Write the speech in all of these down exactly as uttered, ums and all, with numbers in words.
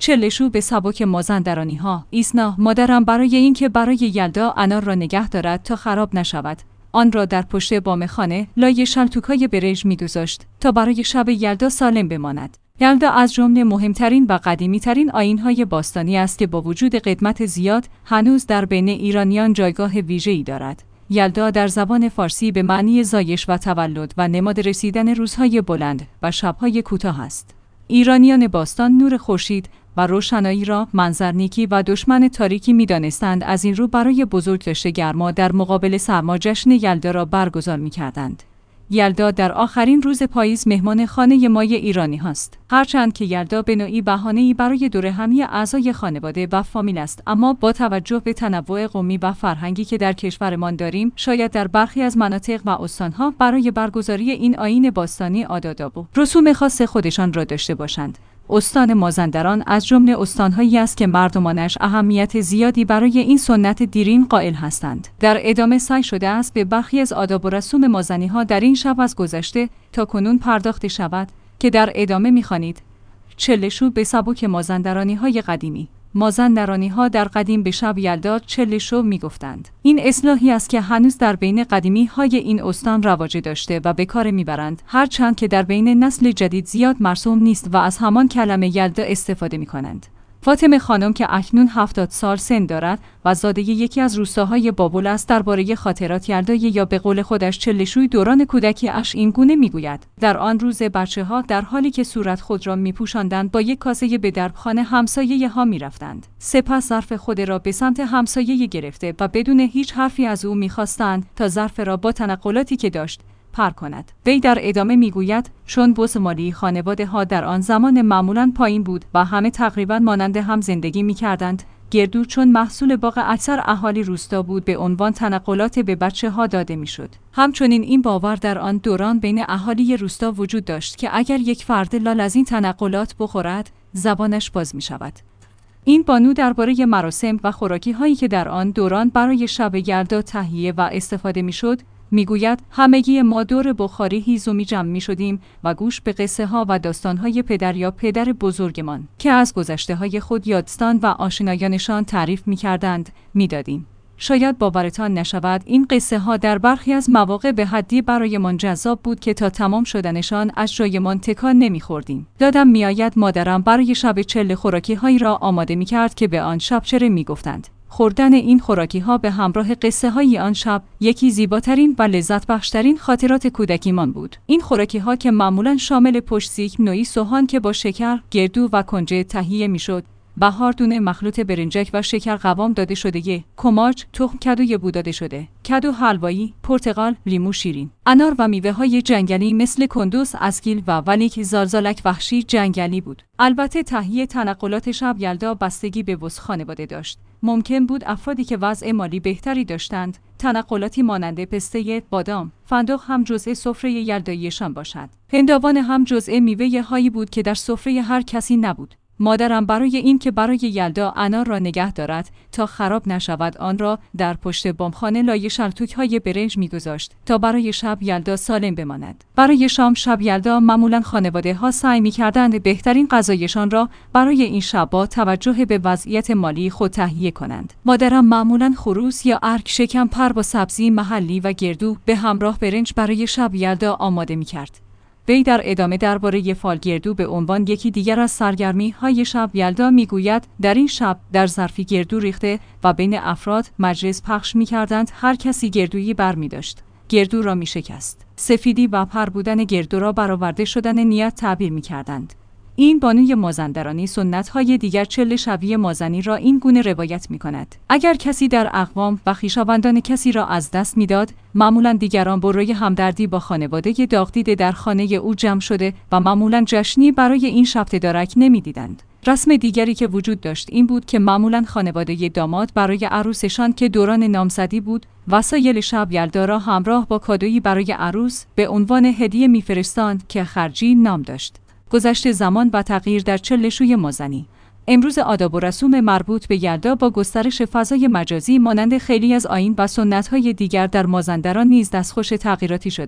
چلشو به سبک مازندرانی ها. ایسنا مادرم برای اینکه برای یلدا انار را نگه دارد تا خراب نشود، آن را در پشت بام خانه لای شلتوک‌های برنج می‌گذاشت تا برای شب یلدا سالم بماند. یلدا از جمله مهمترین و قدیمی‌ترین آیین‌های باستانی است که با وجود قدمت زیاد هنوز در بین ایرانیان جایگاه ویژه‌ای دارد. یلدا در زبان فارسی به معنی زایش و تولد و نماد رسیدن روزهای بلند و شب‌های کوتاه است. ایرانیان باستان نور خورشید و روشنایی را منظرنیکی و دشمن تاریکی می‌دانستند. از این رو برای بزرگداشت گرما در مقابل سرما جشن یلدا را برگزار می‌کردند. یلدا در آخرین روز پاییز مهمان خانه مای ایرانی هاست. هرچند که یلدا به نوعی بهانه‌ای برای دورهمی اعضای خانواده و فامیل است، اما با توجه به تنوع قومی و فرهنگی که در کشورمان داریم، شاید در برخی از مناطق و استان‌ها برای برگزاری این آیین باستانی عادات و رسوم خاص خودشان را داشته باشند. استان مازندران از جمله استان‌هایی است که مردمانش اهمیت زیادی برای این سنت دیرین قائل هستند. در ادامه سعی شده است به برخی از آداب و رسوم مازنی‌ها در این شب از گذشته تا کنون پرداخته شود که در ادامه می‌خوانید. چلشو به سبک مازندرانی‌های قدیمی. مازندرانی‌ها در قدیم به شب یلدا چلشو می‌گفتند. این اصطلاحی است که هنوز در بین قدیمی‌های این استان رواج داشته و به کار می‌برند، هرچند که در بین نسل جدید زیاد مرسوم نیست و از همان کلمه یلدا استفاده می‌کنند. فاطمه خانم که اکنون هفتاد سال سن دارد و زاده یکی از روستاهای بابل است، درباره خاطرات یلدای یا به قول خودش چلشوی دوران کودکی اش این گونه میگوید: در آن روز بچه‌ها در حالی که صورت خود را میپوشاندند با یک کاسه به دربخانه همسایه ها میرفتند. سپس ظرف خود را به سمت همسایه گرفته و بدون هیچ حرفی از او میخواستند تا ظرف را با تنقلاتی که داشت پر کند. وی در ادامه میگوید چون بوس مالی خانواده ها در آن زمان معمولاً پایین بود و همه تقریباً مانند هم زندگی میکردند، گردو چون محصول باغ اکثر اهالی روستا بود به عنوان تنقلات به بچه ها داده میشد. همچنین این باور در آن دوران بین اهالی روستا وجود داشت که اگر یک فرد لال از این تنقلات بخورد، زبانش باز می شود. این بانو درباره مراسم و خوراکی هایی که در آن دوران برای شب یلدا تهیه و استفاده میشد میگوید: همگی ما دور بخاری هیزومی جمع می شدیم و گوش به قصه ها و داستان های پدر یا پدر بزرگمان که از گذشته های خود یادستان و آشنایانشان تعریف می کردند می دادیم. شاید باورتان نشود این قصه ها در برخی از مواقع به حدی برایمان جذاب بود که تا تمام شدنشان از جایمان تکان نمی خوردیم. یادم می آید مادرم برای شب چله خوراکی هایی را آماده می کرد که به آن شبچره می گفتند. خوردن این خوراکی ها به همراه قصه های آن شب یکی زیباترین و لذت بخشترین خاطرات کودکیمان بود. این خوراکی ها که معمولاً شامل پشت‌سیک، نوعی سوهان که با شکر، گردو و کنجد تهیه میشد، بهاردونه مخلوط برنجک و شکر قوام داده شده، کماج، تخم کدوی بو داده شده، کدو حلوایی، پرتقال، لیمو شیرین، انار و میوه های جنگلی مثل کندوس، اسکیل و ولیک زالزالک وحشی جنگلی بود. البته تهیه تنقلات شب یلدا بستگی به وضع خانواده داشت. ممکن بود افرادی که وضع مالی بهتری داشتند تنقلاتی مانند پسته، بادام، فندق هم جزء سفره یلداییشان باشد. هنداوان هم جزء میوه هایی بود که در سفره هر کسی نبود. مادرم برای این که برای یلدا انار را نگه دارد تا خراب نشود، آن را در پشت بامخانه لای شلتوک‌های برنج می‌گذاشت تا برای شب یلدا سالم بماند. برای شام شب یلدا معمولاً خانواده‌ها سعی می‌کردند بهترین غذایشان را برای این شب با توجه به وضعیت مالی خود تهیه کنند. مادرم معمولاً خروس یا ارک شکم‌پر با سبزی محلی و گردو به همراه برنج برای شب یلدا آماده می‌کرد. وی در ادامه درباره فالگردو به عنوان یکی دیگر از سرگرمی های شب یلدا میگوید: در این شب در ظرفی گردو ریخته و بین افراد مجلس پخش می کردند. هر کسی گردویی بر می داشت. گردو را می شکست. سفیدی و پر بودن گردو را برآورده شدن نیت تعبیر می کردند. این بانوی مازندرانی سنت‌های دیگر چله شبی مازنی را این گونه روایت می‌کند: اگر کسی در اقوام و خویشاوندان کسی را از دست می‌داد، معمولاً دیگران برای همدردی با خانواده داغدیده در خانه او جمع شده و معمولاً جشنی برای این شب تدارک نمی‌دیدند. رسم دیگری که وجود داشت این بود که معمولاً خانواده داماد برای عروسشان که دوران نامزدی بود، وسایل شب یلدا را همراه با کادویی برای عروس به عنوان هدیه می‌فرستاند که خرجی نام داشت. گذشت زمان و تغییر در چلشوی مازنی. امروز آداب و رسوم مربوط به یلدا با گسترش فضای مجازی مانند خیلی از آیین و سنت‌های دیگر در مازندران نیز دستخوش تغییراتی شده است.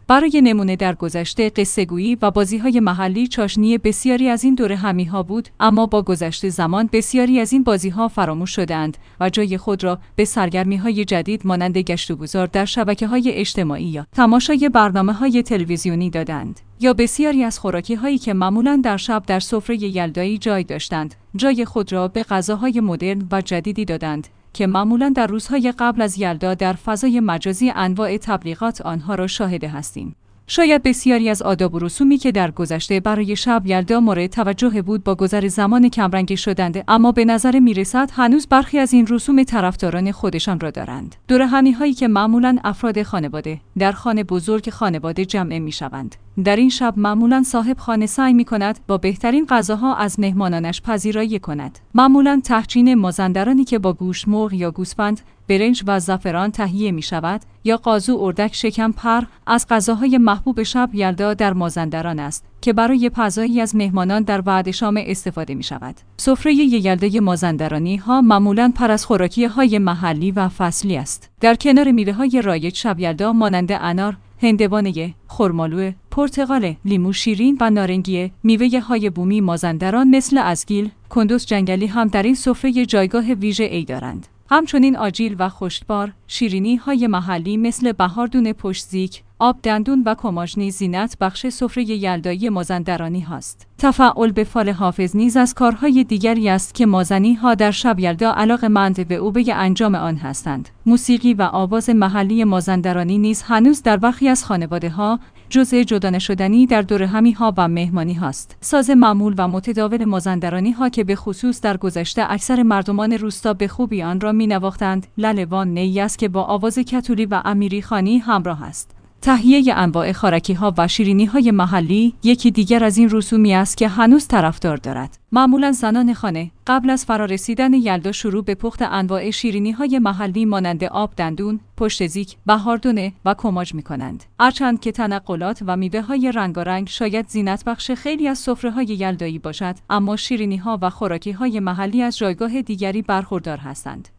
برای نمونه در گذشته قصه‌گویی و بازی‌های محلی چاشنی بسیاری از این دورهمی‌ها بود، اما با گذشت زمان بسیاری از این بازی‌ها فراموش شدند و جای خود را به سرگرمی‌های جدید مانند گشت و گذار در شبکه‌های اجتماعی یا تماشای برنامه‌های تلویزیونی دادند. یا بسیاری از خوراکی‌هایی که معمولاً در شب در سفره یلدایی جای داشتند، جای خود را به غذاهای مدرن و جدیدی دادند که معمولاً در روزهای قبل از یلدا در فضای مجازی انواع تبلیغات آنها را شاهد هستیم. شاید بسیاری از آداب و رسومی که در گذشته برای شب یلدا مورد توجه بود با گذر زمان کمرنگ شدند، اما به نظر میرسد هنوز برخی از این رسوم طرفداران خودشان را دارند. دورهمی‌هایی که معمولاً افراد خانواده در خانه بزرگ خانواده جمع می‌شوند. در این شب معمولاً صاحب خانه سعی می‌کند با بهترین غذاها از مهمانانش پذیرایی کند. معمولاً تهچین مازندرانی که با گوشت مرغ یا گوسفند، برنج و زعفران تهیه می شود یا قازو، اردک، شکم پر از غذاهای محبوب شب یلدا در مازندران است که برای پزایی از مهمانان در بعد شام استفاده می شود. سفره یلدای مازندرانی ها معمولاً پر از خوراکی های محلی و فصلی است. در کنار میوه های رایج شب یلدا مانند انار، هندوانه، خرمالو، پرتقال، لیمو شیرین و نارنگی، میوه های بومی مازندران مثل ازگیل، کندوز جنگلی هم در این سفره جایگاه ویژه ای دارند. همچنین آجیل و خشکبار، شیرینی های محلی مثل بهاردون پشتزیک، آب دندون و کماج نیز زینت بخش سفره یلدایی مازندرانی هاست. تفاعل به فال حافظ نیز از کارهای دیگری است که مازنی ها در شب یلدا علاقه‌مند به او به انجام آن هستند. موسیقی و آواز محلی مازندرانی نیز هنوز در برخی از خانواده ها جزء جدا نشدنی در دورهمی ها و مهمانی هاست. ساز معمول و متداول مازندرانی ها که به خصوص در گذشته اکثر مردمان روستا به خوبی آن را می‌نواختند، للوان نی است که با آواز کتولی و امیری خوانی همراه است. تهیه انواع خوراکی‌ها و شیرینی‌های محلی یکی دیگر از این رسومی است که هنوز طرفدار دارد. معمولاً زنان خانه قبل از فرارسیدن یلدا شروع به پخت انواع شیرینی‌های محلی مانند آب دندون، پشتزیک، بهاردونه و کماج می‌کنند. هرچند که تنقلات و میوه‌های رنگارنگ شاید زینت بخش خیلی از سفره‌های یلدایی باشد، اما شیرینی‌ها و خوراکی‌های محلی از جایگاه دیگری برخوردار هستند.